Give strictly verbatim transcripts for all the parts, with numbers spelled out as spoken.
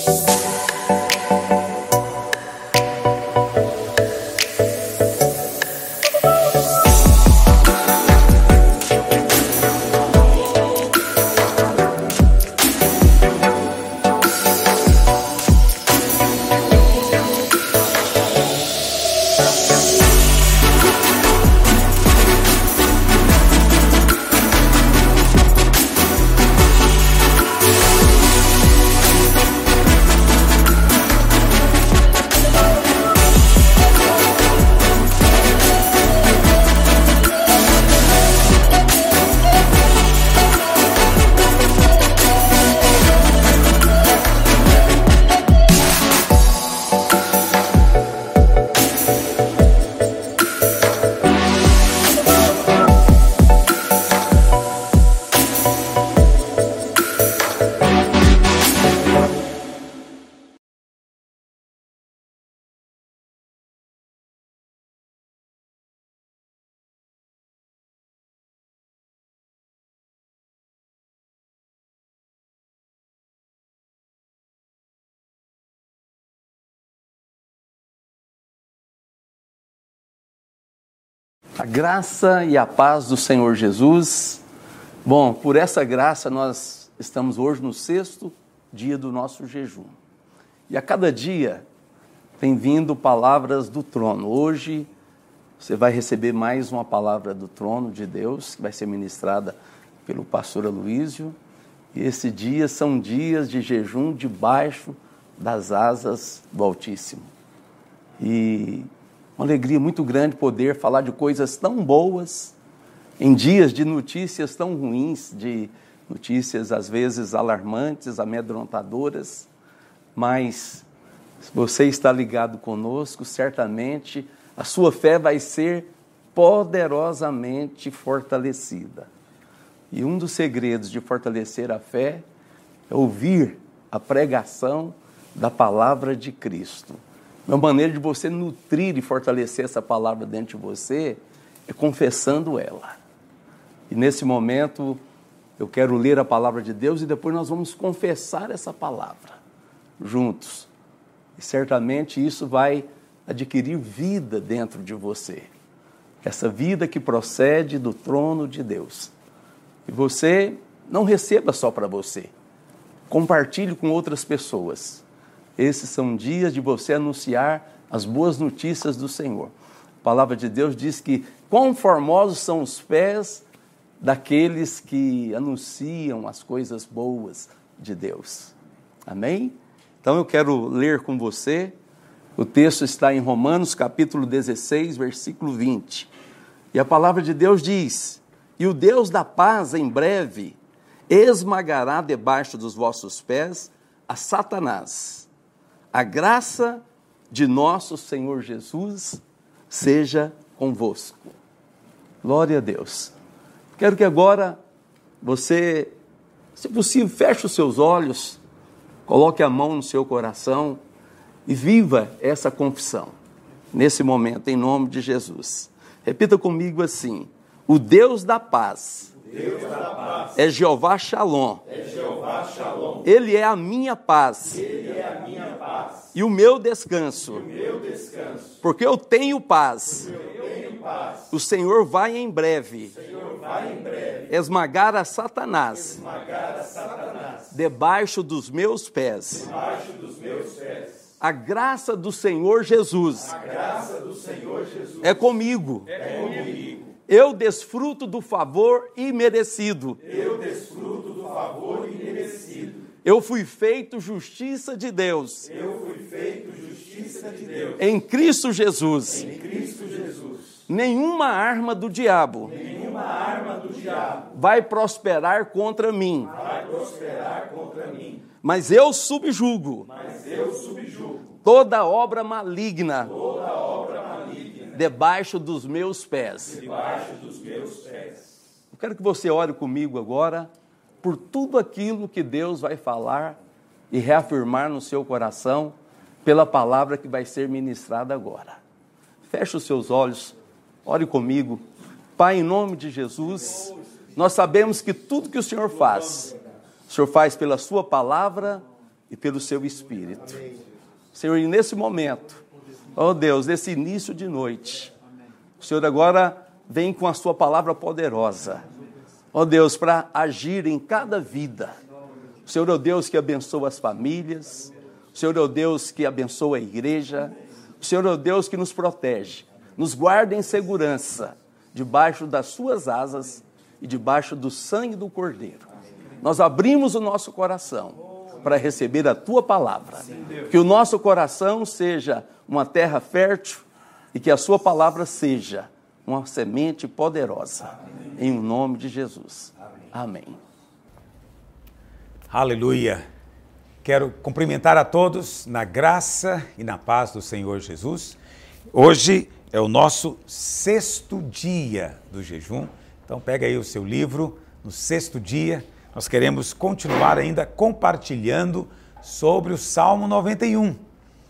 A graça e a paz do Senhor Jesus. Bom, por essa graça nós estamos hoje no sexto dia do nosso jejum. E a cada dia tem vindo palavras do trono. Hoje você vai receber mais uma palavra do trono de Deus, que vai ser ministrada pelo pastor Aloísio. E esse dia são dias de jejum debaixo das asas do Altíssimo. E uma alegria muito grande poder falar de coisas tão boas, em dias de notícias tão ruins, de notícias às vezes alarmantes, amedrontadoras, mas se você está ligado conosco, certamente a sua fé vai ser poderosamente fortalecida. E um dos segredos de fortalecer a fé é ouvir a pregação da palavra de Cristo. Uma maneira de você nutrir e fortalecer essa palavra dentro de você é confessando ela. E nesse momento eu quero ler a palavra de Deus e depois nós vamos confessar essa palavra juntos. E certamente isso vai adquirir vida dentro de você. Essa vida que procede do trono de Deus. E você não receba só para você. Compartilhe com outras pessoas. Esses são dias de você anunciar as boas notícias do Senhor. A palavra de Deus diz que quão formosos são os pés daqueles que anunciam as coisas boas de Deus. Amém? Então eu quero ler com você. O texto está em Romanos capítulo dezesseis, versículo vinte. E a palavra de Deus diz: e o Deus da paz em breve esmagará debaixo dos vossos pés a Satanás. A graça de nosso Senhor Jesus seja convosco. Glória a Deus. Quero que agora você, se possível, feche os seus olhos, coloque a mão no seu coração e viva essa confissão, nesse momento, em nome de Jesus. Repita comigo assim: o Deus da paz, Deus da paz é Jeová Shalom. É Jeová Shalom. Ele é a minha paz. Ele é a minha paz. E o meu descanso. E o meu descanso. Porque eu tenho paz. Porque eu tenho paz. O Senhor vai em breve. O Senhor vai em breve esmagar a Satanás. esmagar a Satanás Debaixo dos meus pés. debaixo dos meus pés. A graça do Senhor Jesus. A graça do Senhor Jesus É comigo. é comigo. Eu desfruto do favor imerecido. Eu desfruto do favor imerecido. Eu fui feito justiça de Deus. Eu fui feito justiça de Deus. Em Cristo Jesus. Em Cristo Jesus. Nenhuma arma do diabo. Nenhuma arma do diabo vai prosperar contra mim. vai prosperar contra mim. Mas eu subjugo. Mas eu subjugo toda obra maligna. toda obra maligna debaixo dos meus pés. debaixo dos meus pés. Eu quero que você ore comigo agora por tudo aquilo que Deus vai falar e reafirmar no seu coração pela palavra que vai ser ministrada agora. Feche os seus olhos, ore comigo. Pai, em nome de Jesus, nós sabemos que tudo que o Senhor faz, o Senhor faz pela sua palavra e pelo seu Espírito. Senhor, e nesse momento, ó Deus, nesse início de noite, o Senhor agora vem com a sua palavra poderosa, ó Deus, para agir em cada vida. O Senhor é o Deus que abençoa as famílias, o Senhor é o Deus que abençoa a igreja, o Senhor é o Deus que nos protege, nos guarda em segurança, debaixo das suas asas e debaixo do sangue do Cordeiro. Nós abrimos o nosso coração para receber a tua palavra. Que o nosso coração seja uma terra fértil e que a sua palavra seja uma semente poderosa. Em nome de Jesus. Amém. Aleluia. Quero cumprimentar a todos na graça e na paz do Senhor Jesus. Hoje é o nosso sexto dia do jejum. Então pega aí o seu livro, no sexto dia. Nós queremos continuar ainda compartilhando sobre o Salmo noventa e um.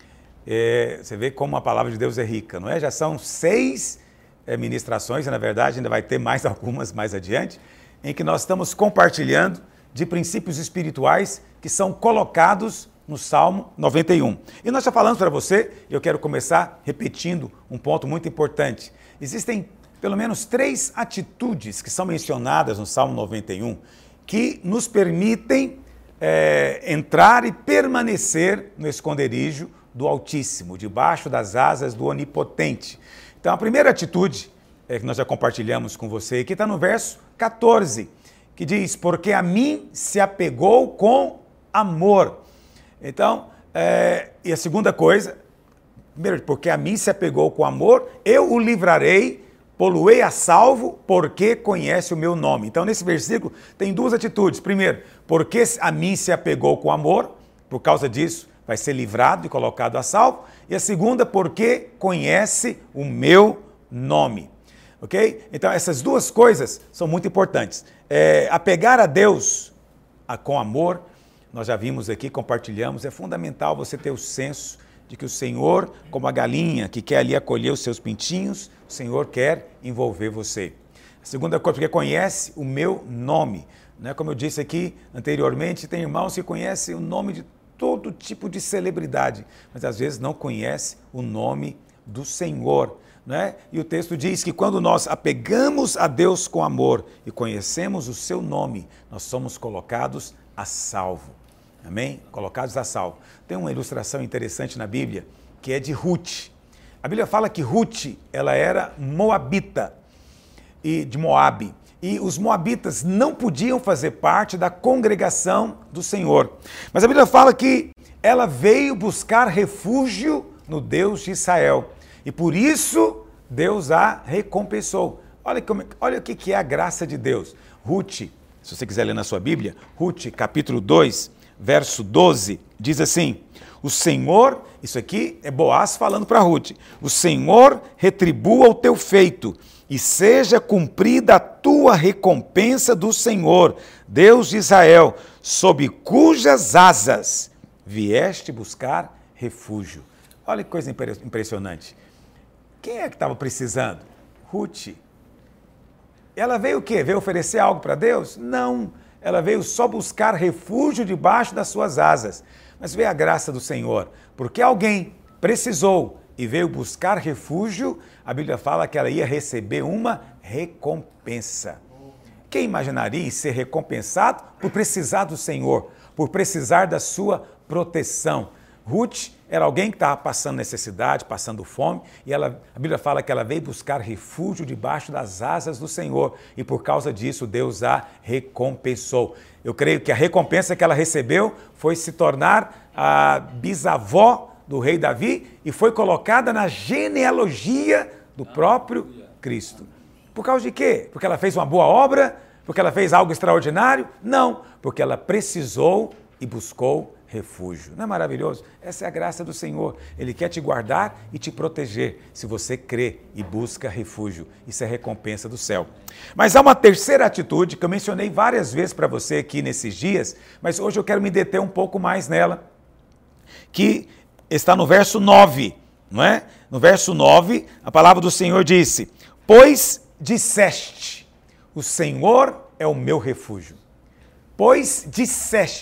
É, você vê como a palavra de Deus é rica, não é? Já são seis é, ministrações, e na verdade ainda vai ter mais algumas mais adiante, em que nós estamos compartilhando de princípios espirituais que são colocados no Salmo noventa e um. E nós já falamos para você, eu quero começar repetindo um ponto muito importante. Existem pelo menos três atitudes que são mencionadas no Salmo noventa e um, que nos permitem é, entrar e permanecer no esconderijo do Altíssimo, debaixo das asas do Onipotente. Então, a primeira atitude é, que nós já compartilhamos com você aqui está no verso quatorze, que diz, porque a mim se apegou com amor. Então, é, e a segunda coisa, primeiro, porque a mim se apegou com amor, eu o livrarei, poluei a salvo, porque conhece o meu nome. Então, nesse versículo, tem duas atitudes. Primeiro, porque a mim se apegou com amor, por causa disso, vai ser livrado e colocado a salvo. E a segunda, porque conhece o meu nome. Ok? Então, essas duas coisas são muito importantes. É, apegar a Deus a, com amor, nós já vimos aqui, compartilhamos, é fundamental você ter o senso de que o Senhor, como a galinha que quer ali acolher os seus pintinhos, o Senhor quer envolver você. A segunda coisa, porque conhece o meu nome. Né? Como eu disse aqui anteriormente, tem irmãos que conhecem o nome de todo tipo de celebridade, mas às vezes não conhece o nome do Senhor. Né? E o texto diz que quando nós apegamos a Deus com amor e conhecemos o seu nome, nós somos colocados a salvo. Amém? Colocados a salvo. Tem uma ilustração interessante na Bíblia, que é de Ruth. A Bíblia fala que Ruth, ela era moabita, e de Moabe. E os moabitas não podiam fazer parte da congregação do Senhor. Mas a Bíblia fala que ela veio buscar refúgio no Deus de Israel. E por isso, Deus a recompensou. Olha, como, olha o que é a graça de Deus. Ruth, se você quiser ler na sua Bíblia, Ruth, capítulo dois, verso doze, diz assim, o Senhor, isso aqui é Boaz falando para Ruth, o Senhor retribua o teu feito e seja cumprida a tua recompensa do Senhor, Deus de Israel, sob cujas asas vieste buscar refúgio. Olha que coisa impressionante. Quem é que estava precisando? Ruth. Ela veio o quê? Veio oferecer algo para Deus? Não. Ela veio só buscar refúgio debaixo das suas asas. Mas veio a graça do Senhor, porque alguém precisou e veio buscar refúgio, a Bíblia fala que ela ia receber uma recompensa. Quem imaginaria ser recompensado por precisar do Senhor, por precisar da sua proteção? Ruth era alguém que estava passando necessidade, passando fome, e ela, a Bíblia fala que ela veio buscar refúgio debaixo das asas do Senhor, e por causa disso Deus a recompensou. Eu creio que a recompensa que ela recebeu foi se tornar a bisavó do rei Davi e foi colocada na genealogia do próprio Cristo. Por causa de quê? Porque ela fez uma boa obra? Porque ela fez algo extraordinário? Não, porque ela precisou e buscou refúgio. Não é maravilhoso? Essa é a graça do Senhor. Ele quer te guardar e te proteger se você crê e busca refúgio. Isso é recompensa do céu. Mas há uma terceira atitude que eu mencionei várias vezes para você aqui nesses dias, mas hoje eu quero me deter um pouco mais nela, que está no verso nove, não é? No verso nove, a palavra do Senhor disse, pois disseste, o Senhor é o meu refúgio. Pois disseste,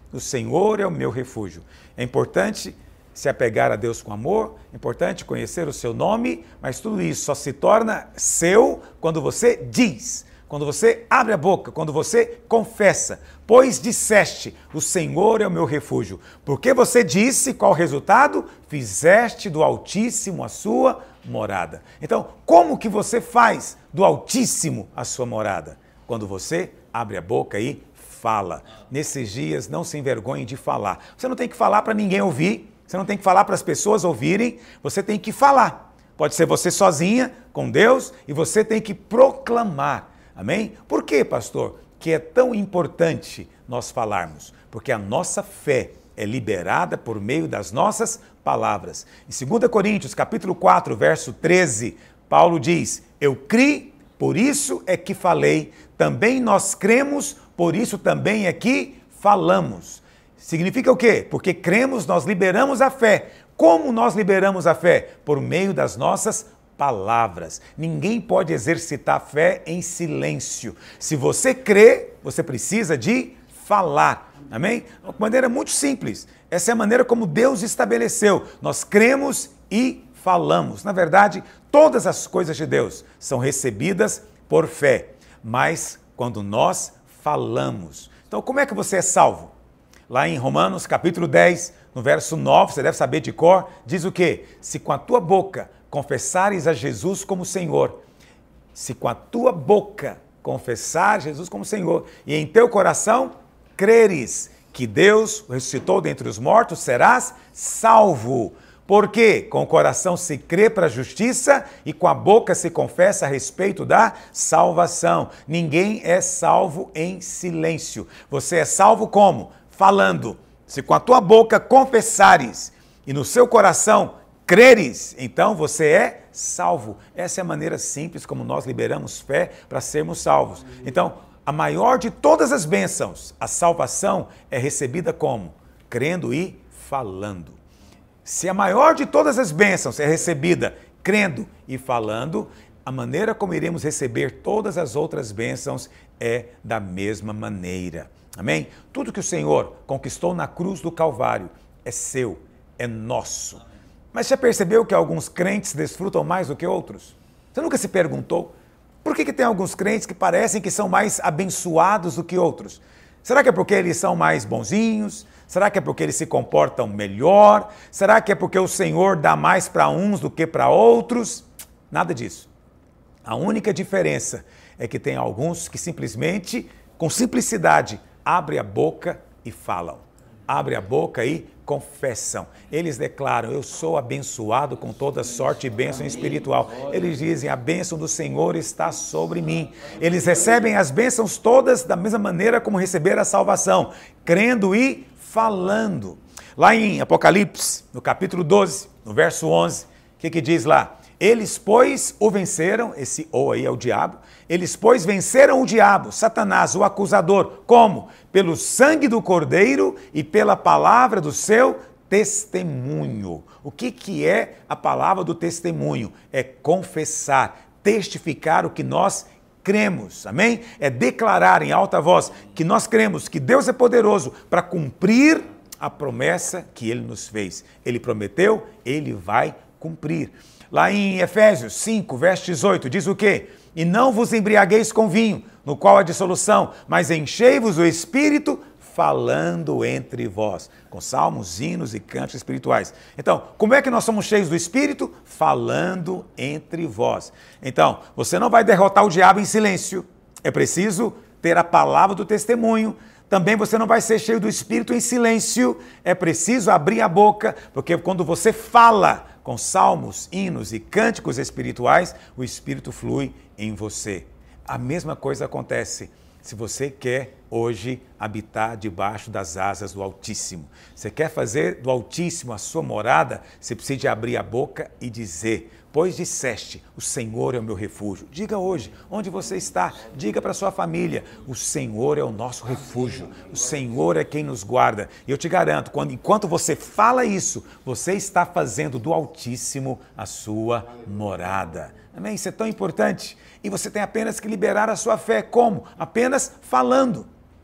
o Senhor é o meu refúgio. É importante se apegar a Deus com amor, é importante conhecer o seu nome, mas tudo isso só se torna seu quando você diz, quando você abre a boca, quando você confessa. Pois disseste, o Senhor é o meu refúgio. Porque você disse, qual o resultado? Fizeste do Altíssimo a sua morada. Então, como que você faz do Altíssimo a sua morada? Quando você abre a boca e fala. Nesses dias, não se envergonhe de falar. Você não tem que falar para ninguém ouvir, você não tem que falar para as pessoas ouvirem, você tem que falar. Pode ser você sozinha, com Deus, e você tem que proclamar. Amém? Por que, pastor, que é tão importante nós falarmos? Porque a nossa fé é liberada por meio das nossas palavras. Em segunda Coríntios, capítulo quatro, verso treze, Paulo diz, eu criei, por isso é que falei, também nós cremos, por isso também é que falamos. Significa o quê? Porque cremos, nós liberamos a fé. Como nós liberamos a fé? Por meio das nossas palavras. Ninguém pode exercitar a fé em silêncio. Se você crê, você precisa de falar. Amém? De maneira muito simples. Essa é a maneira como Deus estabeleceu. Nós cremos e falamos. Na verdade, todas as coisas de Deus são recebidas por fé. Mas quando nós falamos. Então, como é que você é salvo? Lá em Romanos, capítulo dez, no verso nove, você deve saber de cor, diz o quê? Se com a tua boca confessares a Jesus como Senhor, se com a tua boca confessar Jesus como Senhor, e em teu coração creres que Deus o ressuscitou dentre os mortos, serás salvo. Porque com o coração se crê para a justiça e com a boca se confessa a respeito da salvação. Ninguém é salvo em silêncio. Você é salvo como? Falando. Se com a tua boca confessares e no seu coração creres, então você é salvo. Essa é a maneira simples como nós liberamos fé para sermos salvos. Então, a maior de todas as bênçãos, a salvação é recebida como? Crendo e falando. Se a maior de todas as bênçãos é recebida crendo e falando, a maneira como iremos receber todas as outras bênçãos é da mesma maneira. Amém? Tudo que o Senhor conquistou na cruz do Calvário é seu, é nosso. Mas já percebeu que alguns crentes desfrutam mais do que outros? Você nunca se perguntou por que que tem alguns crentes que parecem que são mais abençoados do que outros? Será que é porque eles são mais bonzinhos? Será que é porque eles se comportam melhor? Será que é porque o Senhor dá mais para uns do que para outros? Nada disso. A única diferença é que tem alguns que simplesmente, com simplicidade, abrem a boca e falam. Abrem a boca e confessam. Eles declaram, eu sou abençoado com toda sorte e bênção espiritual. Eles dizem, a bênção do Senhor está sobre mim. Eles recebem as bênçãos todas da mesma maneira como receberam a salvação, crendo e falando. Lá em Apocalipse, no capítulo doze, no verso onze, o que que diz lá? Eles, pois, o venceram, esse ou aí é o diabo, eles, pois, venceram o diabo, Satanás, o acusador, como? Pelo sangue do Cordeiro e pela palavra do seu testemunho. O que que é a palavra do testemunho? É confessar, testificar o que nós cremos, amém? É declarar em alta voz que nós cremos que Deus é poderoso para cumprir a promessa que Ele nos fez. Ele prometeu, Ele vai cumprir. Lá em Efésios cinco, verso dezoito, diz o quê? E não vos embriagueis com vinho, no qual há dissolução, mas enchei-vos o Espírito, falando entre vós, com salmos, hinos e cantos espirituais. Então, como é que nós somos cheios do Espírito? Falando entre vós. Então, você não vai derrotar o diabo em silêncio. É preciso ter a palavra do testemunho. Também você não vai ser cheio do Espírito em silêncio. É preciso abrir a boca, porque quando você fala com salmos, hinos e cânticos espirituais, o Espírito flui em você. A mesma coisa acontece se você quer hoje habitar debaixo das asas do Altíssimo. Você quer fazer do Altíssimo a sua morada, você precisa de abrir a boca e dizer, pois disseste, o Senhor é o meu refúgio. Diga hoje, onde você está, diga para sua família, o Senhor é o nosso refúgio, o Senhor é quem nos guarda. E eu te garanto, quando, enquanto você fala isso, você está fazendo do Altíssimo a sua morada. Amém? Isso é tão importante. E você tem apenas que liberar a sua fé. Como? Apenas falando.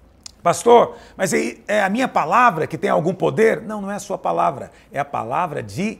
Pastor, mas é a minha palavra que tem algum poder? Não, não é a sua palavra, é a palavra de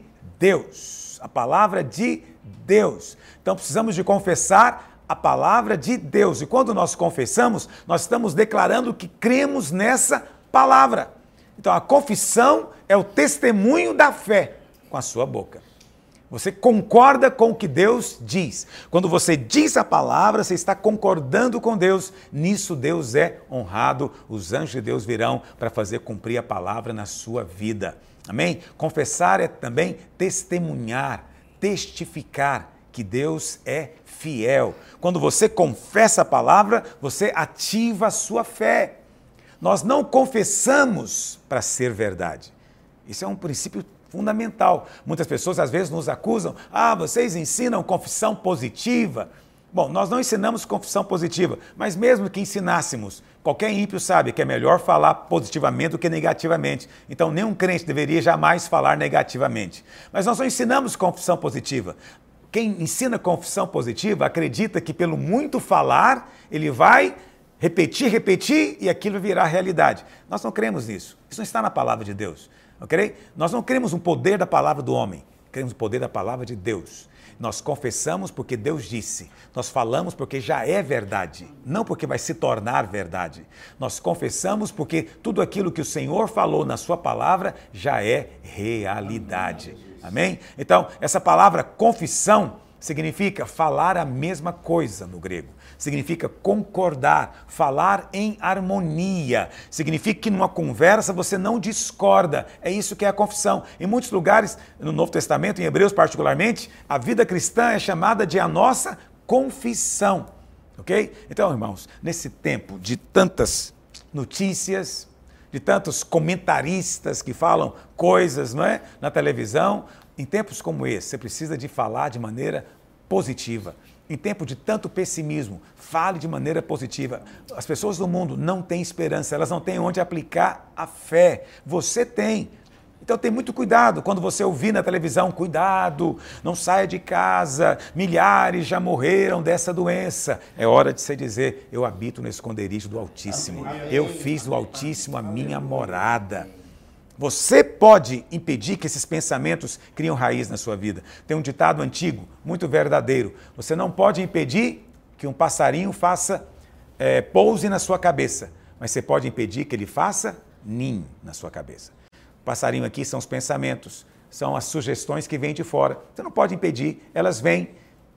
Deus. A palavra de Deus. Então precisamos de confessar a palavra de Deus. E quando nós confessamos, nós estamos declarando que cremos nessa palavra. Então a confissão é o testemunho da fé com a sua boca. Você concorda com o que Deus diz. Quando você diz a palavra, você está concordando com Deus. Nisso Deus é honrado. Os anjos de Deus virão para fazer cumprir a palavra na sua vida. Amém? Confessar é também testemunhar, testificar que Deus é fiel. Quando você confessa a palavra, você ativa a sua fé. Nós não confessamos para ser verdade. Isso é um princípio fundamental. Muitas pessoas às vezes nos acusam, ah, vocês ensinam confissão positiva. Bom, nós não ensinamos confissão positiva, mas mesmo que ensinássemos, qualquer ímpio sabe que é melhor falar positivamente do que negativamente. Então, nenhum crente deveria jamais falar negativamente. Mas nós não ensinamos confissão positiva. Quem ensina confissão positiva acredita que pelo muito falar, ele vai repetir, repetir e aquilo virá realidade. Nós não cremos nisso. Isso não está na palavra de Deus. Okay? Nós não cremos no poder da palavra do homem, cremos no poder da palavra de Deus. Nós confessamos porque Deus disse, nós falamos porque já é verdade, não porque vai se tornar verdade. Nós confessamos porque tudo aquilo que o Senhor falou na sua palavra já é realidade. Amém? Então, essa palavra confissão significa falar a mesma coisa no grego. Significa concordar, falar em harmonia. Significa que numa conversa você não discorda. É isso que é a confissão. Em muitos lugares, no Novo Testamento, em Hebreus particularmente, a vida cristã é chamada de a nossa confissão. Ok? Então, irmãos, nesse tempo de tantas notícias, de tantos comentaristas que falam coisas, não é, na televisão, em tempos como esse, você precisa de falar de maneira positiva. Em tempo de tanto pessimismo, fale de maneira positiva. As pessoas do mundo não têm esperança, elas não têm onde aplicar a fé. Você tem. Então tem muito cuidado quando você ouvir na televisão, cuidado, não saia de casa, milhares já morreram dessa doença. É hora de você dizer, eu habito no esconderijo do Altíssimo. Eu fiz do Altíssimo a minha morada. Você pode impedir que esses pensamentos criem raiz na sua vida. Tem um ditado antigo, muito verdadeiro. Você não pode impedir que um passarinho faça é, pouse na sua cabeça, mas você pode impedir que ele faça ninho na sua cabeça. O passarinho aqui são os pensamentos, são as sugestões que vêm de fora. Você não pode impedir, elas vêm,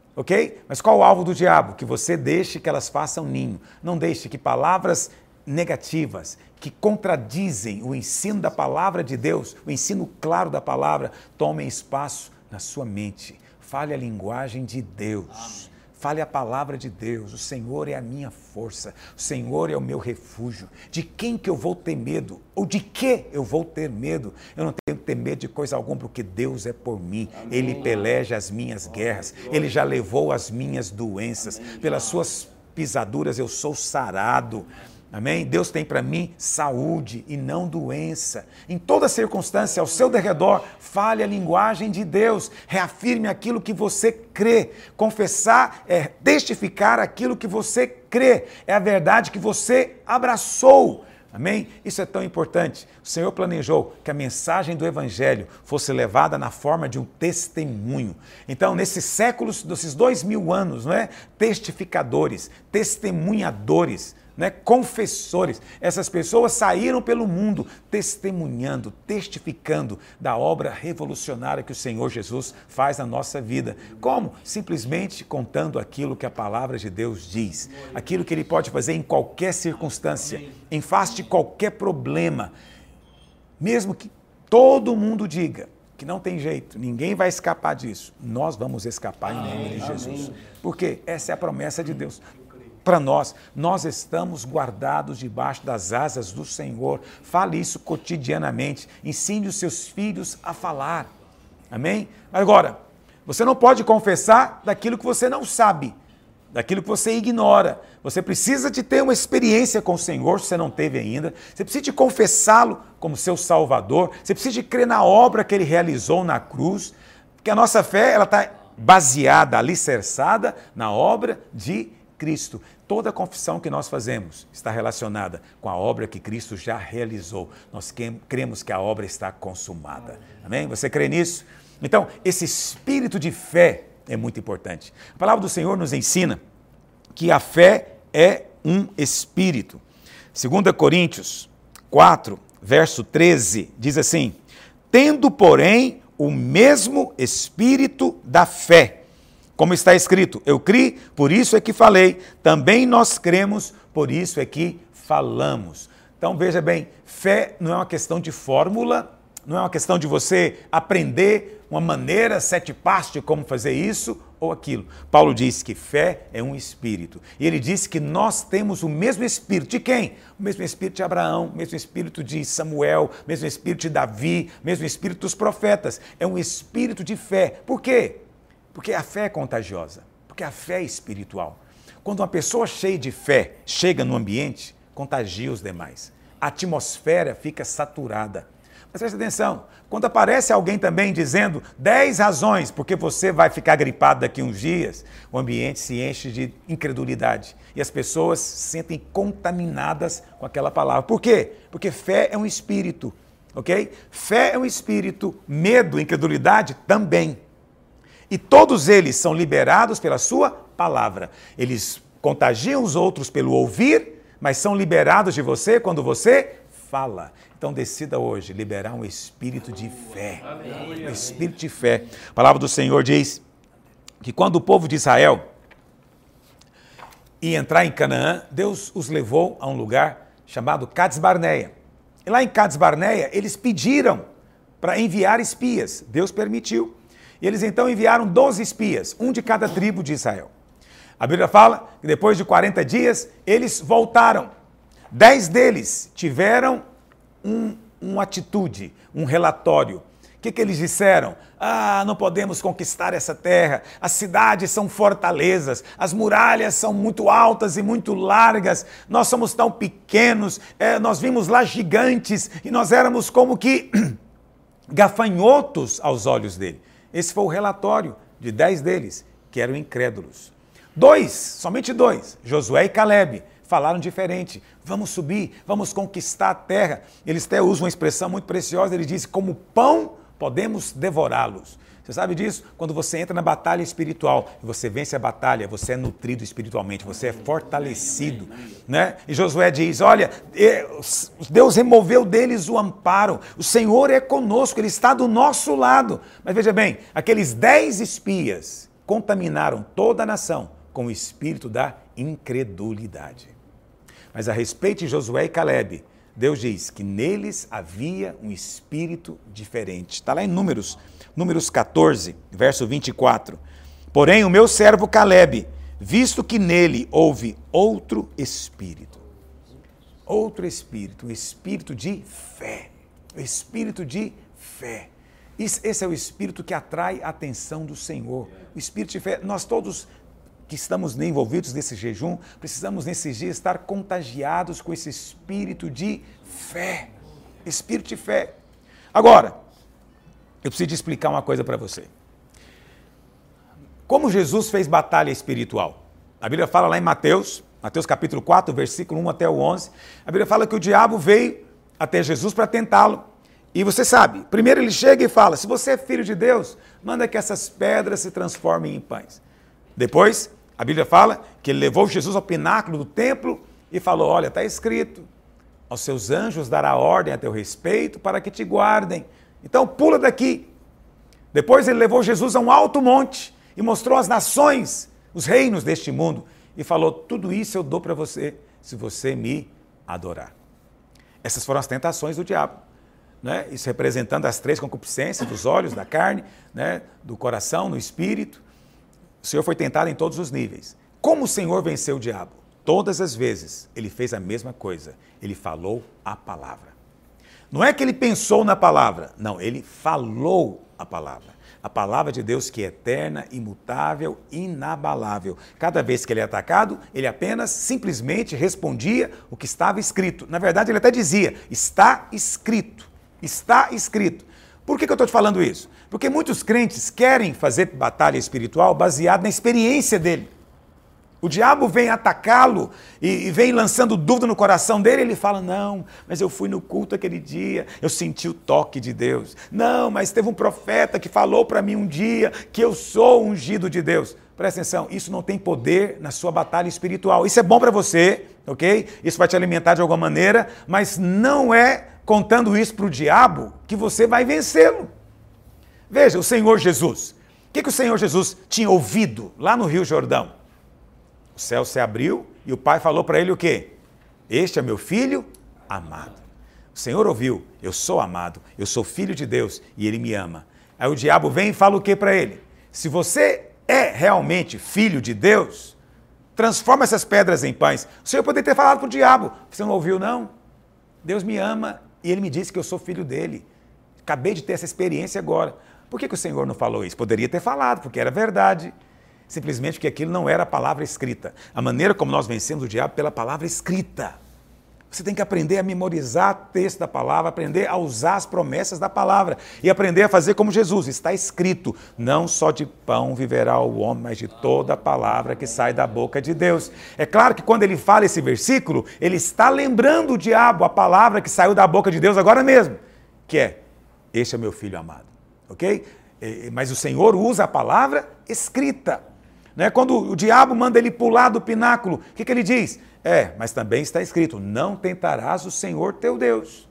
ok? Mas qual o alvo do diabo? Que você deixe que elas façam ninho. Não deixe que palavras negativas, que contradizem o ensino da palavra de Deus, o ensino claro da palavra, tomem espaço na sua mente. Fale a linguagem de Deus. Amém. Fale a palavra de Deus. O Senhor é a minha força. O Senhor é o meu refúgio. De quem que eu vou ter medo? Ou de que eu vou ter medo? Eu não tenho que ter medo de coisa alguma, porque Deus é por mim. Amém. Ele peleja as minhas guerras. Ele já levou as minhas doenças. Amém. Pelas suas pisaduras eu sou sarado. Amém? Deus tem para mim saúde e não doença. Em toda circunstância, ao seu derredor, fale a linguagem de Deus. Reafirme aquilo que você crê. Confessar é testificar aquilo que você crê. É a verdade que você abraçou. Amém? Isso é tão importante. O Senhor planejou que a mensagem do Evangelho fosse levada na forma de um testemunho. Então, nesses séculos, nesses dois mil anos, não é? Testificadores, testemunhadores, né, confessores, essas pessoas saíram pelo mundo testemunhando, testificando da obra revolucionária que o Senhor Jesus faz na nossa vida. Como? Simplesmente contando aquilo que a palavra de Deus diz, aquilo que Ele pode fazer em qualquer circunstância, em face de qualquer problema, mesmo que todo mundo diga que não tem jeito, ninguém vai escapar disso, nós vamos escapar em nome de Jesus, porque essa é a promessa de Deus. Para nós, nós estamos guardados debaixo das asas do Senhor. Fale isso cotidianamente. Ensine os seus filhos a falar. Amém? Agora, você não pode confessar daquilo que você não sabe, daquilo que você ignora. Você precisa de ter uma experiência com o Senhor, se você não teve ainda. Você precisa de confessá-lo como seu Salvador. Você precisa de crer na obra que Ele realizou na cruz. Porque a nossa fé ela está baseada, alicerçada na obra de Cristo. Toda confissão que nós fazemos está relacionada com a obra que Cristo já realizou. Nós cremos que a obra está consumada. Amém? Você crê nisso? Então, esse espírito de fé é muito importante. A palavra do Senhor nos ensina que a fé é um espírito. segunda Coríntios quatro, verso treze, diz assim: tendo, porém, o mesmo espírito da fé. Como está escrito, eu criei, por isso é que falei, também nós cremos, por isso é que falamos. Então veja bem, fé não é uma questão de fórmula, não é uma questão de você aprender uma maneira, sete passos de como fazer isso ou aquilo. Paulo diz que fé é um espírito. E ele disse que nós temos o mesmo espírito de quem? O mesmo espírito de Abraão, o mesmo espírito de Samuel, o mesmo espírito de Davi, o mesmo espírito dos profetas. É um espírito de fé. Por quê? Porque a fé é contagiosa, porque a fé é espiritual. Quando uma pessoa cheia de fé chega no ambiente, contagia os demais. A atmosfera fica saturada. Mas presta atenção, quando aparece alguém também dizendo dez razões porque você vai ficar gripado daqui a uns dias, o ambiente se enche de incredulidade e as pessoas se sentem contaminadas com aquela palavra. Por quê? Porque fé é um espírito, ok? Fé é um espírito, medo, incredulidade também. E todos eles são liberados pela sua palavra. Eles contagiam os outros pelo ouvir, mas são liberados de você quando você fala. Então decida hoje liberar um espírito de fé. Um espírito de fé. A palavra do Senhor diz que quando o povo de Israel ia entrar em Canaã, Deus os levou a um lugar chamado Cades Barneia. E lá em Cades Barneia, eles pediram para enviar espias. Deus permitiu. E eles então enviaram doze espias, um de cada tribo de Israel. A Bíblia fala que depois de quarenta dias, eles voltaram. Dez deles tiveram um, uma atitude, um relatório. O que, que eles disseram? Ah, não podemos conquistar essa terra, as cidades são fortalezas, as muralhas são muito altas e muito largas, nós somos tão pequenos, é, nós vimos lá gigantes e nós éramos como que gafanhotos aos olhos dele. Esse foi o relatório de dez deles, que eram incrédulos. Dois, somente dois, Josué e Calebe, falaram diferente. Vamos subir, vamos conquistar a terra. Eles até usam uma expressão muito preciosa, ele diz, como pão podemos devorá-los. Você sabe disso? Quando você entra na batalha espiritual e você vence a batalha, você é nutrido espiritualmente, você é fortalecido, né? E Josué diz, olha, Deus removeu deles o amparo, o Senhor é conosco, Ele está do nosso lado. Mas veja bem, aqueles dez espias contaminaram toda a nação com o espírito da incredulidade. Mas a respeito de Josué e Calebe, Deus diz que neles havia um espírito diferente. Está lá em Números, Números catorze, verso vinte e quatro. Porém, o meu servo Calebe, visto que nele houve outro espírito, outro espírito, o espírito de fé, o espírito de fé. Esse é o espírito que atrai a atenção do Senhor, o espírito de fé. Nós todos que estamos envolvidos nesse jejum, precisamos nesses dias estar contagiados com esse espírito de fé, espírito de fé. Agora, eu preciso explicar uma coisa para você. Como Jesus fez batalha espiritual? A Bíblia fala lá em Mateus, Mateus capítulo quatro, versículo um até o onze, a Bíblia fala que o diabo veio até Jesus para tentá-lo. E você sabe, primeiro ele chega e fala, se você é filho de Deus, manda que essas pedras se transformem em pães. Depois, a Bíblia fala que ele levou Jesus ao pináculo do templo e falou, olha, está escrito, aos seus anjos dará ordem a teu respeito para que te guardem. Então pula daqui. Depois ele levou Jesus a um alto monte e mostrou as nações, os reinos deste mundo e falou, tudo isso eu dou para você se você me adorar. Essas foram as tentações do diabo, né? Isso representando as três concupiscências dos olhos, da carne, né? Do coração, no espírito. O Senhor foi tentado em todos os níveis. Como o Senhor venceu o diabo? Todas as vezes ele fez a mesma coisa. Ele falou a palavra. Não é que ele pensou na palavra. Não, ele falou a palavra. A palavra de Deus que é eterna, imutável, inabalável. Cada vez que ele é atacado, ele apenas simplesmente respondia o que estava escrito. Na verdade, ele até dizia, está escrito, está escrito. Por que que eu estou te falando isso? Porque muitos crentes querem fazer batalha espiritual baseado na experiência dele. O diabo vem atacá-lo e, e vem lançando dúvida no coração dele. Ele fala, não, mas eu fui no culto aquele dia, eu senti o toque de Deus. Não, mas teve um profeta que falou para mim um dia que eu sou ungido de Deus. Presta atenção, isso não tem poder na sua batalha espiritual. Isso é bom para você, ok? Isso vai te alimentar de alguma maneira, mas não é contando isso para o diabo que você vai vencê-lo. Veja, o Senhor Jesus. O que, que o Senhor Jesus tinha ouvido lá no Rio Jordão? O céu se abriu e o Pai falou para ele o quê? Este é meu filho amado. O Senhor ouviu, eu sou amado, eu sou filho de Deus e Ele me ama. Aí o diabo vem e fala o quê para ele? Se você é realmente filho de Deus, transforma essas pedras em pães. O Senhor poderia ter falado para o diabo, você não ouviu não? Deus me ama e Ele me disse que eu sou filho dEle. Acabei de ter essa experiência agora. Por que, que o Senhor não falou isso? Poderia ter falado, porque era verdade. Simplesmente porque aquilo não era a palavra escrita. A maneira como nós vencemos o diabo pela palavra escrita. Você tem que aprender a memorizar o texto da palavra, aprender a usar as promessas da palavra e aprender a fazer como Jesus. Está escrito, não só de pão viverá o homem, mas de toda a palavra que sai da boca de Deus. É claro que quando ele fala esse versículo, ele está lembrando o diabo a palavra que saiu da boca de Deus agora mesmo, que é, este é meu filho amado, ok? Mas o Senhor usa a palavra escrita. Né? Quando o diabo manda ele pular do pináculo, o que, que ele diz? É, mas também está escrito, não tentarás o Senhor teu Deus.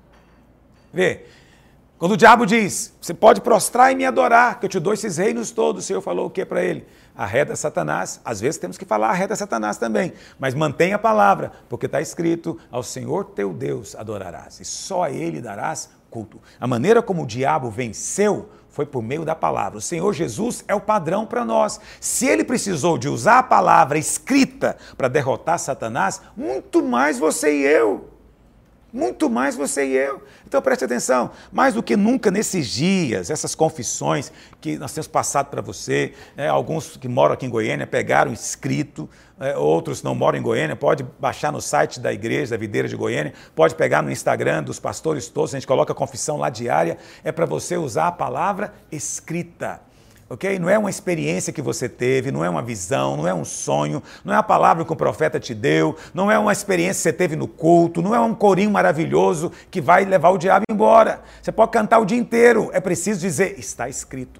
Vê, quando o diabo diz, você pode prostrar e me adorar, que eu te dou esses reinos todos, o Senhor falou o que para ele? Arreda Satanás, às vezes temos que falar arreda Satanás também, mas mantenha a palavra, porque está escrito, ao Senhor teu Deus adorarás, e só a Ele darás culto. A maneira como o diabo venceu foi por meio da palavra. O Senhor Jesus é o padrão para nós. Se Ele precisou de usar a palavra escrita para derrotar Satanás, muito mais você e eu. Muito mais você e eu. Então preste atenção, mais do que nunca nesses dias, essas confissões que nós temos passado para você, né, alguns que moram aqui em Goiânia pegaram escrito, é, outros não moram em Goiânia, pode baixar no site da igreja, da Videira de Goiânia, pode pegar no Instagram dos pastores todos, a gente coloca a confissão lá diária, é para você usar a palavra escrita. Ok? Não é uma experiência que você teve, não é uma visão, não é um sonho, não é a palavra que o profeta te deu, não é uma experiência que você teve no culto, não é um corinho maravilhoso que vai levar o diabo embora. Você pode cantar o dia inteiro, é preciso dizer, está escrito.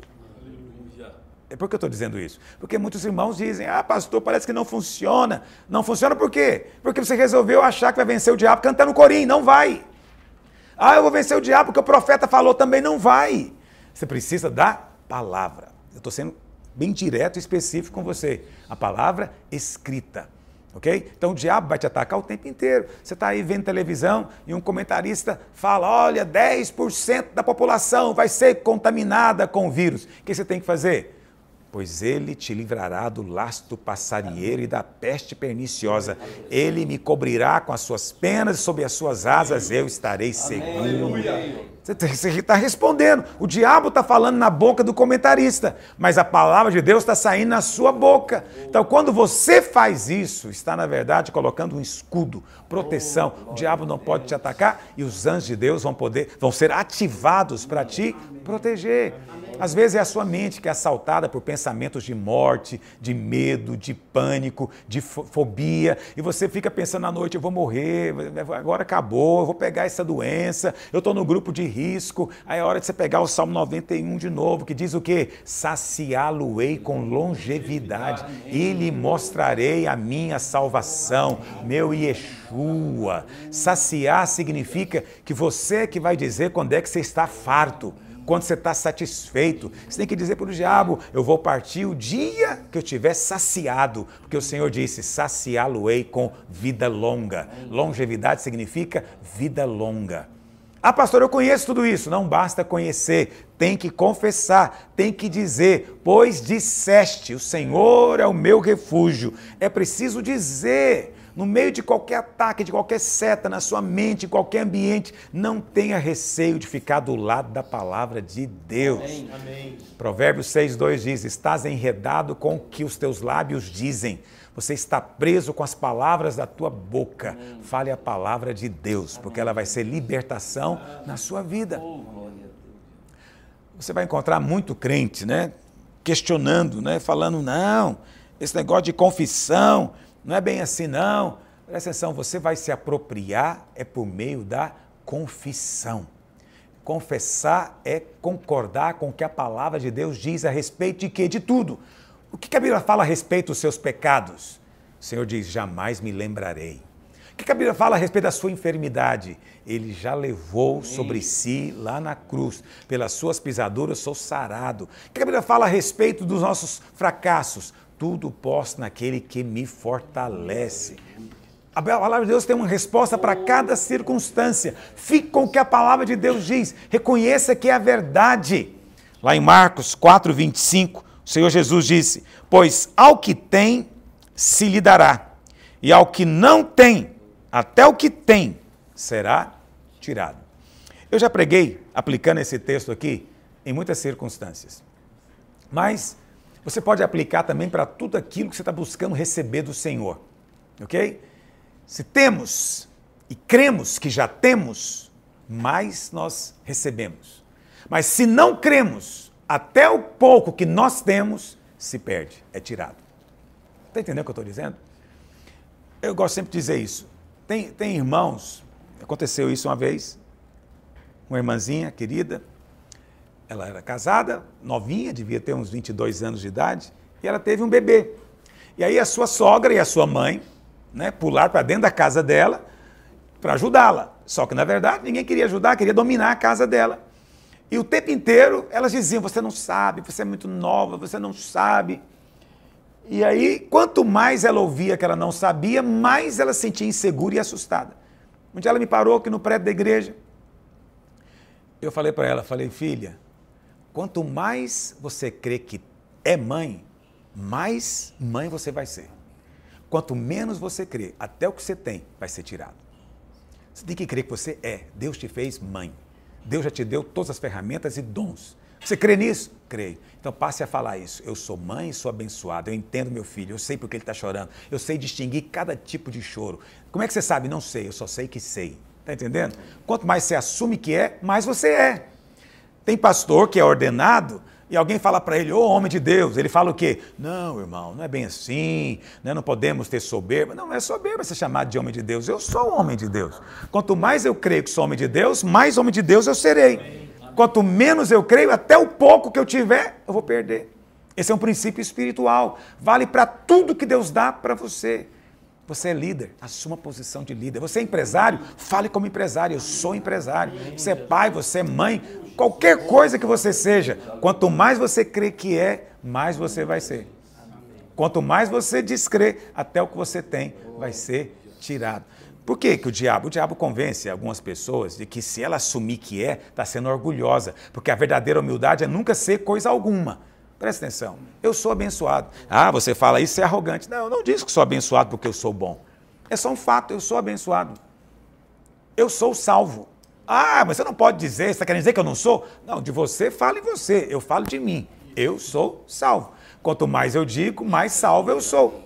É por que eu estou dizendo isso? Porque muitos irmãos dizem, ah, pastor, parece que não funciona. Não funciona por quê? Porque você resolveu achar que vai vencer o diabo cantando corinho, não vai. Ah, eu vou vencer o diabo porque o profeta falou também, não vai. Você precisa da palavra. Eu estou sendo bem direto e específico com você. A palavra escrita, ok? Então o diabo vai te atacar o tempo inteiro. Você está aí vendo televisão e um comentarista fala, olha, dez por cento da população vai ser contaminada com o vírus. O que você tem que fazer? Pois ele te livrará do lasto passarinheiro e da peste perniciosa. Ele me cobrirá com as suas penas e sob as suas asas eu estarei seguro. Você está respondendo. O diabo está falando na boca do comentarista, mas a palavra de Deus está saindo na sua boca. Então, quando você faz isso, está, na verdade, colocando um escudo, proteção. O diabo não pode te atacar e os anjos de Deus vão poder, vão ser ativados para te proteger. Às vezes é a sua mente que é assaltada por pensamentos de morte, de medo, de pânico, de fobia, e você fica pensando à noite, eu vou morrer, agora acabou, eu vou pegar essa doença, eu estou no grupo de risco. Aí é hora de você pegar o Salmo noventa e um de novo, que diz o quê? Saciá-lo-ei com longevidade e lhe mostrarei a minha salvação, meu Yeshua. Saciar significa que você é que vai dizer quando é que você está farto, quando você está satisfeito. Você tem que dizer para o diabo, eu vou partir o dia que eu estiver saciado, porque o Senhor disse, saciá-lo-ei com vida longa. Longevidade significa vida longa. Ah, pastor, eu conheço tudo isso. Não basta conhecer, tem que confessar, tem que dizer, pois disseste, o Senhor é o meu refúgio. É preciso dizer. No meio de qualquer ataque, de qualquer seta, na sua mente, em qualquer ambiente, não tenha receio de ficar do lado da palavra de Deus. Amém. Amém. Provérbios seis, dois diz, estás enredado com o que os teus lábios dizem. Você está preso com as palavras da tua boca. Amém. Fale a palavra de Deus, amém, porque ela vai ser libertação na sua vida. Você vai encontrar muito crente, né? Questionando, né? Falando, não... esse negócio de confissão, não é bem assim não. Presta atenção, você vai se apropriar é por meio da confissão. Confessar é concordar com o que a palavra de Deus diz a respeito de quê? De tudo. O que a Bíblia fala a respeito dos seus pecados? O Senhor diz, jamais me lembrarei. O que a Bíblia fala a respeito da sua enfermidade? Ele já levou sobre si lá na cruz. Pelas suas pisaduras sou sarado. O que a Bíblia fala a respeito dos nossos fracassos? Tudo posso naquele que me fortalece. A palavra de Deus tem uma resposta para cada circunstância. Fique com o que a palavra de Deus diz. Reconheça que é a verdade. Lá em Marcos quatro, vinte e cinco, o Senhor Jesus disse, pois ao que tem, se lhe dará. E ao que não tem, até o que tem, será tirado. Eu já preguei, aplicando esse texto aqui, em muitas circunstâncias. Mas você pode aplicar também para tudo aquilo que você está buscando receber do Senhor. Ok? Se temos e cremos que já temos, mais nós recebemos. Mas se não cremos, até o pouco que nós temos, se perde, é tirado. Está entendendo o que eu estou dizendo? Eu gosto sempre de dizer isso. Tem, tem irmãos, aconteceu isso uma vez, uma irmãzinha querida, ela era casada, novinha, devia ter uns vinte e dois anos de idade, e ela teve um bebê. E aí a sua sogra e a sua mãe, né, pularam para dentro da casa dela para ajudá-la. Só que, na verdade, ninguém queria ajudar, queria dominar a casa dela. E o tempo inteiro elas diziam, você não sabe, você é muito nova, você não sabe. E aí, quanto mais ela ouvia que ela não sabia, mais ela se sentia insegura e assustada. Um dia ela me parou aqui no prédio da igreja. Eu falei para ela, falei, filha, quanto mais você crê que é mãe, mais mãe você vai ser. Quanto menos você crê, até o que você tem vai ser tirado. Você tem que crer que você é. Deus te fez mãe. Deus já te deu todas as ferramentas e dons. Você crê nisso? Creio. Então passe a falar isso. Eu sou mãe e sou abençoado. Eu entendo meu filho. Eu sei porque ele está chorando. Eu sei distinguir cada tipo de choro. Como é que você sabe? Não sei. Eu só sei que sei. Está entendendo? Quanto mais você assume que é, mais você é. Tem pastor que é ordenado e alguém fala para ele, ô homem de Deus. Ele fala o quê? Não, irmão, não é bem assim. Né? Não podemos ter soberba. Não, não é soberba ser chamado de homem de Deus. Eu sou um homem de Deus. Quanto mais eu creio que sou homem de Deus, mais homem de Deus eu serei. Quanto menos eu creio, até o pouco que eu tiver, eu vou perder. Esse é um princípio espiritual. Vale para tudo que Deus dá para você. Você é líder, assuma a posição de líder. Você é empresário, fale como empresário. Eu sou empresário. Você é pai, você é mãe. Qualquer coisa que você seja, quanto mais você crê que é, mais você vai ser. Quanto mais você descrê, até o que você tem vai ser tirado. Por que que o diabo? O diabo convence algumas pessoas de que se ela assumir que é, está sendo orgulhosa. Porque a verdadeira humildade é nunca ser coisa alguma. Presta atenção. Eu sou abençoado. Ah, você fala isso, você é arrogante. Não, eu não digo que sou abençoado porque eu sou bom. É só um fato, eu sou abençoado. Eu sou salvo. Ah, mas você não pode dizer, você está querendo dizer que eu não sou? Não, de você fala em você, eu falo de mim. Eu sou salvo. Quanto mais eu digo, mais salvo eu sou.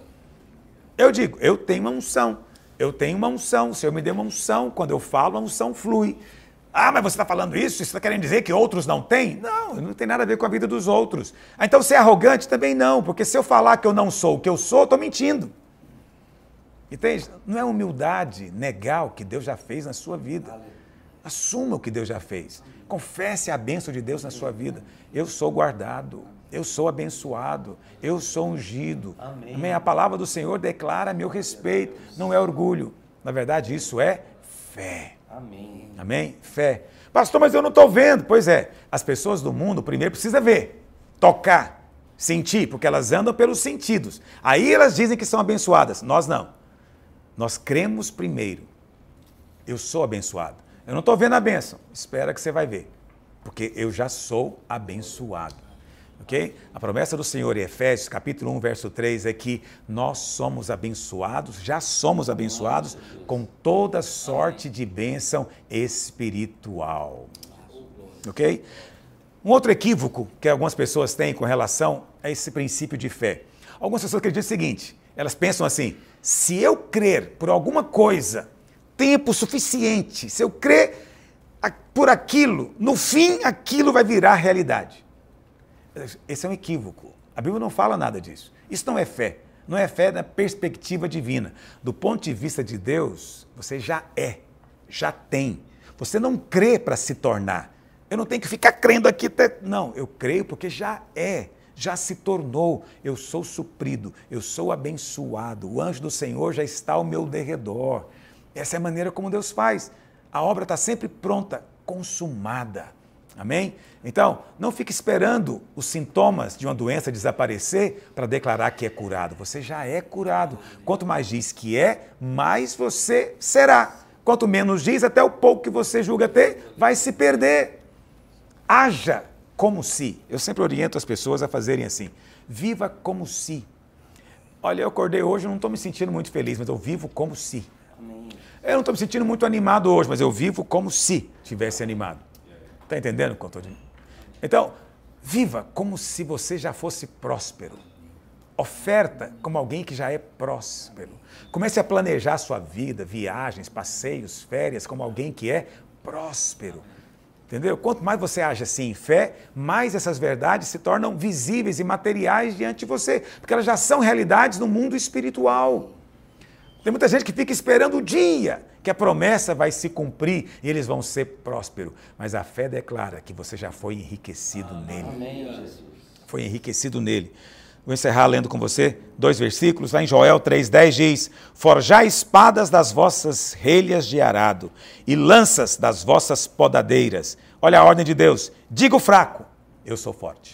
Eu digo, eu tenho uma unção. Eu tenho uma unção, o Senhor me deu uma unção, quando eu falo, a unção flui. Ah, mas você está falando isso? Você está querendo dizer que outros não têm? Não, não tem nada a ver com a vida dos outros. Ah, então você é arrogante? Também não, porque se eu falar que eu não sou o que eu sou, eu estou mentindo. Entende? Não é humildade negar o que Deus já fez na sua vida. Assuma o que Deus já fez. Confesse a bênção de Deus na sua vida. Eu sou guardado. Eu sou abençoado, eu sou ungido. Amém. Amém. A palavra do Senhor declara meu respeito, não é orgulho. Na verdade, isso é fé. Amém. Amém? Fé. Pastor, mas eu não estou vendo. Pois é, as pessoas do mundo primeiro precisam ver, tocar, sentir, porque elas andam pelos sentidos. Aí elas dizem que são abençoadas. Nós não. Nós cremos primeiro. Eu sou abençoado. Eu não estou vendo a bênção. Espera que você vai ver. Porque eu já sou abençoado. Ok? A promessa do Senhor em Efésios, capítulo um, verso três, é que nós somos abençoados, já somos abençoados com toda sorte de bênção espiritual. Ok? Um outro equívoco que algumas pessoas têm com relação a esse princípio de fé. Algumas pessoas acreditam o seguinte, elas pensam assim, se eu crer por alguma coisa, tempo suficiente, se eu crer por aquilo, no fim aquilo vai virar realidade. Esse é um equívoco. A Bíblia não fala nada disso. Isso não é fé. Não é fé na perspectiva divina. Do ponto de vista de Deus, você já é, já tem. Você não crê para se tornar. Eu não tenho que ficar crendo aqui até... Não, eu creio porque já é, já se tornou. Eu sou suprido, eu sou abençoado. O anjo do Senhor já está ao meu derredor. Essa é a maneira como Deus faz. A obra está sempre pronta, consumada. Amém? Então, não fique esperando os sintomas de uma doença desaparecer para declarar que é curado. Você já é curado. Quanto mais diz que é, mais você será. Quanto menos diz, até o pouco que você julga ter, vai se perder. Haja como se. Eu sempre oriento as pessoas a fazerem assim. Viva como se. Olha, eu acordei hoje, eu não estou me sentindo muito feliz, mas eu vivo como se. Eu não estou me sentindo muito animado hoje, mas eu vivo como se tivesse animado. Está entendendo o que eu estou dizendo? Então, viva como se você já fosse próspero. Oferta como alguém que já é próspero. Comece a planejar a sua vida, viagens, passeios, férias, como alguém que é próspero. Entendeu? Quanto mais você age assim em fé, mais essas verdades se tornam visíveis e materiais diante de você, porque elas já são realidades no mundo espiritual. Tem muita gente que fica esperando o dia que a promessa vai se cumprir e eles vão ser prósperos. Mas a fé declara que você já foi enriquecido nele. Amém, Jesus. Foi enriquecido nele. Vou encerrar lendo com você dois versículos. Lá em Joel três, dez diz: forjai espadas das vossas relhas de arado e lanças das vossas podadeiras. Olha a ordem de Deus. Diga o fraco, eu sou forte.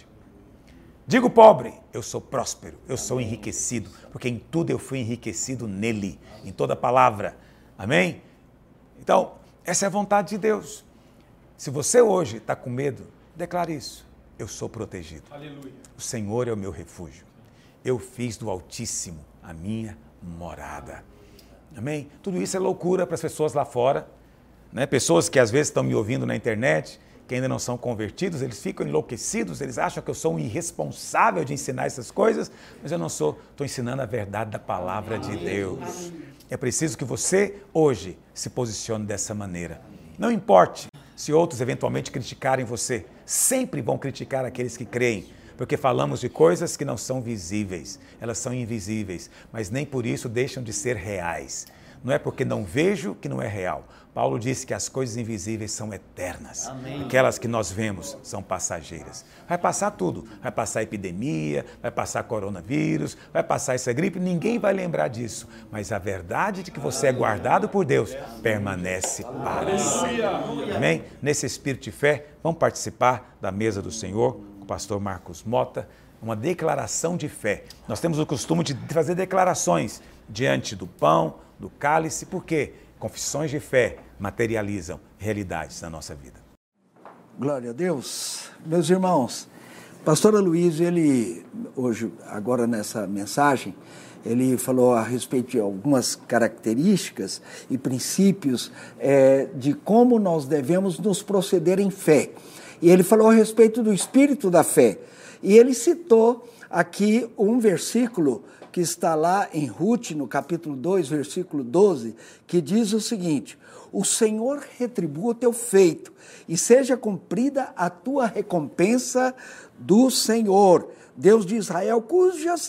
Diga o pobre, eu sou próspero, eu sou enriquecido, porque em tudo eu fui enriquecido nele, em toda palavra. Amém? Então, essa é a vontade de Deus. Se você hoje está com medo, declare isso. Eu sou protegido. Aleluia. O Senhor é o meu refúgio. Eu fiz do Altíssimo a minha morada. Amém? Tudo isso é loucura para as pessoas lá fora, né? Pessoas que às vezes estão me ouvindo na internet, que ainda não são convertidos, eles ficam enlouquecidos, eles acham que eu sou um irresponsável de ensinar essas coisas, mas eu não sou, estou ensinando a verdade da palavra de Deus. É preciso que você, hoje, se posicione dessa maneira. Não importe se outros eventualmente criticarem você, sempre vão criticar aqueles que creem, porque falamos de coisas que não são visíveis, elas são invisíveis, mas nem por isso deixam de ser reais. Não é porque não vejo que não é real. Paulo disse que as coisas invisíveis são eternas. Amém. Aquelas que nós vemos são passageiras. Vai passar tudo. Vai passar epidemia, vai passar coronavírus, vai passar essa gripe, ninguém vai lembrar disso. Mas a verdade de que você é guardado por Deus permanece para sempre. Amém? Nesse espírito de fé, vamos participar da mesa do Senhor com o pastor Marcos Mota, uma declaração de fé. Nós temos o costume de fazer declarações diante do pão, do cálice, porque confissões de fé materializam realidades na nossa vida. Glória a Deus. Meus irmãos, pastor Aloysio, ele, hoje, agora nessa mensagem, ele falou a respeito de algumas características e princípios é, de como nós devemos nos proceder em fé. E ele falou a respeito do espírito da fé. E ele citou aqui um versículo que está lá em Ruth, no capítulo dois, versículo doze, que diz o seguinte: o Senhor retribua o teu feito e seja cumprida a tua recompensa do Senhor, Deus de Israel, cujas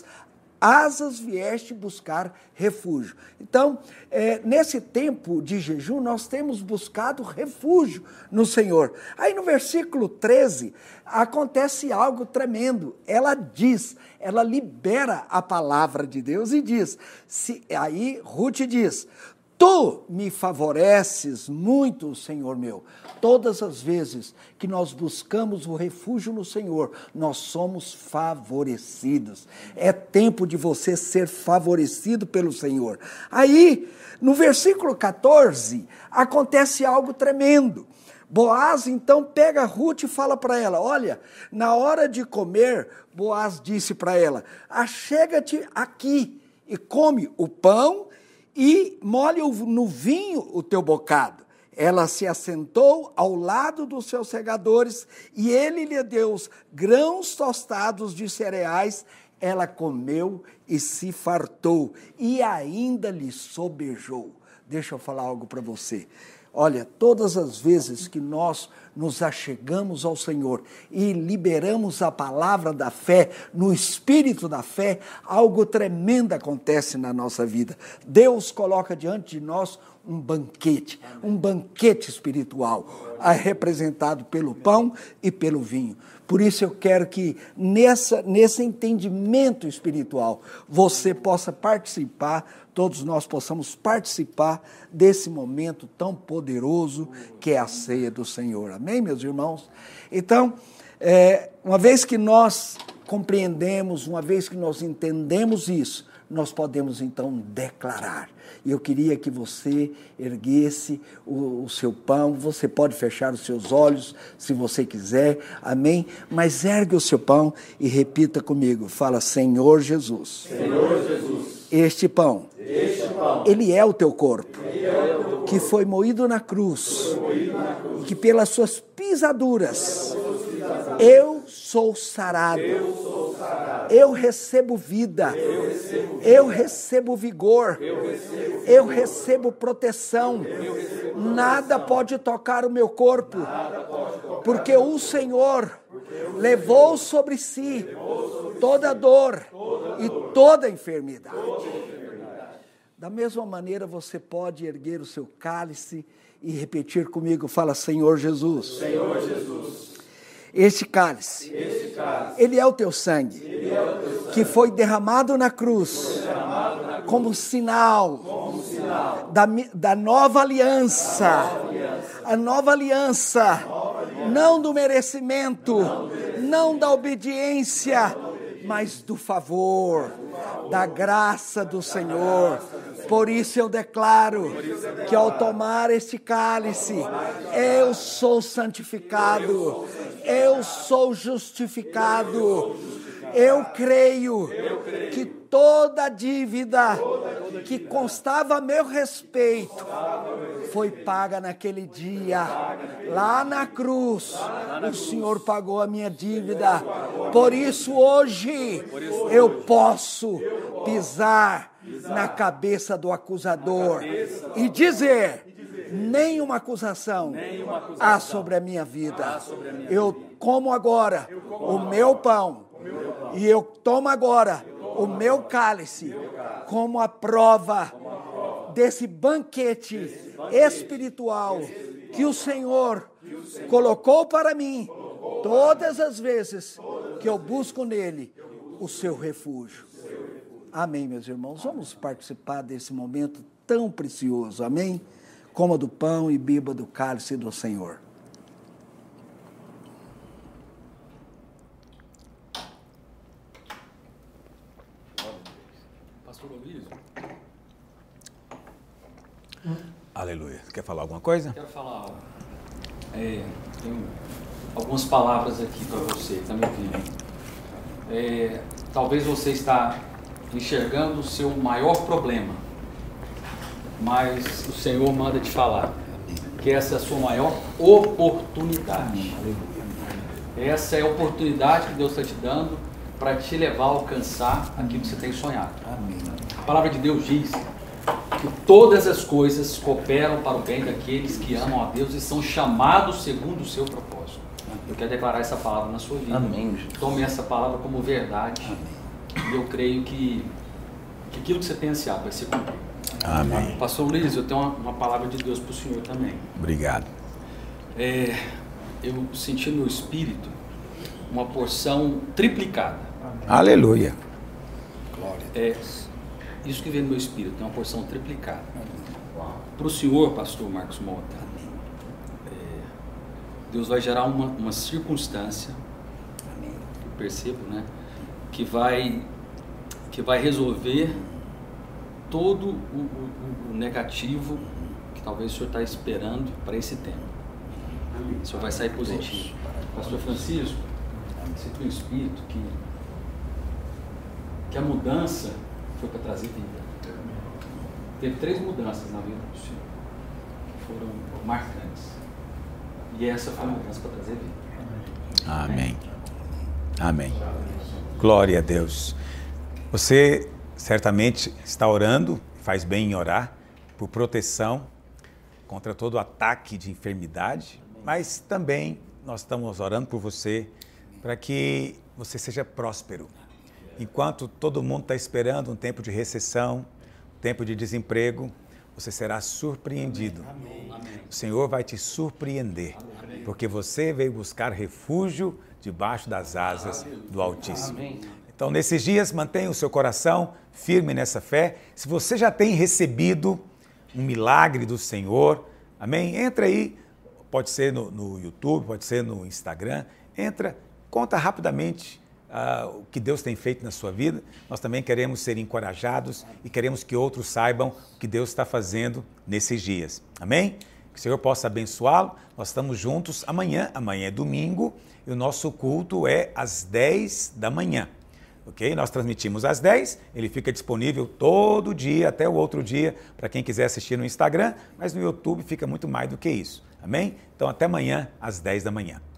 asas vieste buscar refúgio. Então, é, nesse tempo de jejum, nós temos buscado refúgio no Senhor. Aí no versículo treze, acontece algo tremendo. Ela diz, ela libera a palavra de Deus e diz, se, aí Ruth diz: tu me favoreces muito, Senhor meu. Todas as vezes que nós buscamos o refúgio no Senhor, nós somos favorecidos. É tempo de você ser favorecido pelo Senhor. Aí, no versículo quatorze, acontece algo tremendo. Boaz, então, pega Ruth e fala para ela: olha, na hora de comer, Boaz disse para ela: achega-te aqui e come o pão e molhe no vinho o teu bocado. Ela se assentou ao lado dos seus segadores e ele lhe deu grãos tostados de cereais. Ela comeu e se fartou e ainda lhe sobejou. Deixa eu falar algo para você. Olha, todas as vezes que nós nos achegamos ao Senhor e liberamos a palavra da fé, no espírito da fé, algo tremendo acontece na nossa vida. Deus coloca diante de nós um banquete, um banquete espiritual, representado pelo pão e pelo vinho. Por isso eu quero que nessa, nesse entendimento espiritual você possa participar, todos nós possamos participar desse momento tão poderoso que é a ceia do Senhor. Amém, meus irmãos? Então, é, uma vez que nós compreendemos, uma vez que nós entendemos isso, nós podemos então declarar. E eu queria que você erguesse o, o seu pão, você pode fechar os seus olhos se você quiser, amém? Mas ergue o seu pão e repita comigo, fala, Senhor Jesus, Senhor Jesus, este pão, este pão, ele é o teu corpo, ele é o teu corpo, que foi moído na cruz, moído na cruz, e que pelas suas pisaduras, eu sou sarado, eu sou sarado, eu recebo vida, eu recebo, eu recebo vigor, eu recebo, eu recebo proteção, eu recebo, nada pode tocar o meu corpo, nada pode tocar, porque o Senhor levou sobre si toda dor e toda enfermidade. Da mesma maneira, você pode erguer o seu cálice e repetir comigo, fala, Senhor Jesus, Senhor Jesus, este cálice, este cálice, ele é o teu sangue, ele é o teu sangue, que foi derramado na cruz, derramado na cruz, como sinal, como sinal da, mi- da nova aliança, nova aliança, a nova aliança, não do merecimento, não da obediência, mas do favor, da graça do Senhor. Por isso eu declaro que ao tomar este cálice, eu sou santificado, eu sou justificado. Eu creio que toda dívida que constava a meu respeito foi paga naquele dia, lá na cruz. O Senhor pagou a minha dívida. Por isso hoje eu posso pisar na cabeça do acusador e dizer: nenhuma acusação há sobre a minha vida. Eu como agora o meu pão e eu tomo agora o meu cálice como a prova desse banquete espiritual que o Senhor colocou para mim todas as vezes que eu busco nele o seu refúgio. Amém, meus irmãos. Vamos participar desse momento tão precioso. Amém? Coma do pão e beba do cálice do Senhor. Pastor Luiz, Aleluia. Quer falar alguma coisa? quero falar algo. É, tenho algumas palavras aqui para você, está me ouvindo? É, talvez você está enxergando o seu maior problema, mas o Senhor manda te falar que essa é a sua maior oportunidade. Essa é a oportunidade que Deus está te dando para te levar a alcançar aquilo que você tem sonhado. A palavra de Deus diz que todas as coisas cooperam para o bem daqueles que amam a Deus e são chamados segundo o seu propósito. Eu quero declarar essa palavra na sua vida. Amém, Jesus. Tome essa palavra como verdade. E eu creio que, que aquilo que você tem ansiado vai se cumprir. Amém. Pastor Luiz, eu tenho uma, uma palavra de Deus para o senhor também. Obrigado. É, eu senti no meu espírito uma porção triplicada. Aleluia. É, isso que veio no meu espírito, é uma porção triplicada. Para o senhor, pastor Marcos Mota, é, Deus vai gerar uma, uma circunstância, eu percebo, né? Que vai, que vai resolver todo o, o, o negativo que talvez o senhor está esperando para esse tempo. O senhor vai sair positivo. Pastor Francisco, sinto no espírito que, que a mudança foi para trazer vida. Teve três mudanças na vida do senhor que foram marcantes. E essa foi a mudança para trazer vida. Amém. Amém. Glória a Deus. Você certamente está orando, faz bem em orar, por proteção contra todo ataque de enfermidade, mas também nós estamos orando por você para que você seja próspero. Enquanto todo mundo está esperando um tempo de recessão, um tempo de desemprego, você será surpreendido. Amém. O Senhor vai te surpreender, Amém. porque você veio buscar refúgio debaixo das asas do Altíssimo. Amém. Então, nesses dias, mantenha o seu coração firme nessa fé. Se você já tem recebido um milagre do Senhor, amém? Entra aí, pode ser no, no YouTube, pode ser no Instagram. Entra, conta rapidamente uh, o que Deus tem feito na sua vida. Nós também queremos ser encorajados e queremos que outros saibam o que Deus está fazendo nesses dias. Amém? Que o Senhor possa abençoá-lo. Nós estamos juntos amanhã. Amanhã é domingo e o nosso culto é às dez da manhã. Ok? Nós transmitimos às dez, ele fica disponível todo dia, até o outro dia, para quem quiser assistir no Instagram, mas no YouTube fica muito mais do que isso. Amém? Então até amanhã às dez da manhã.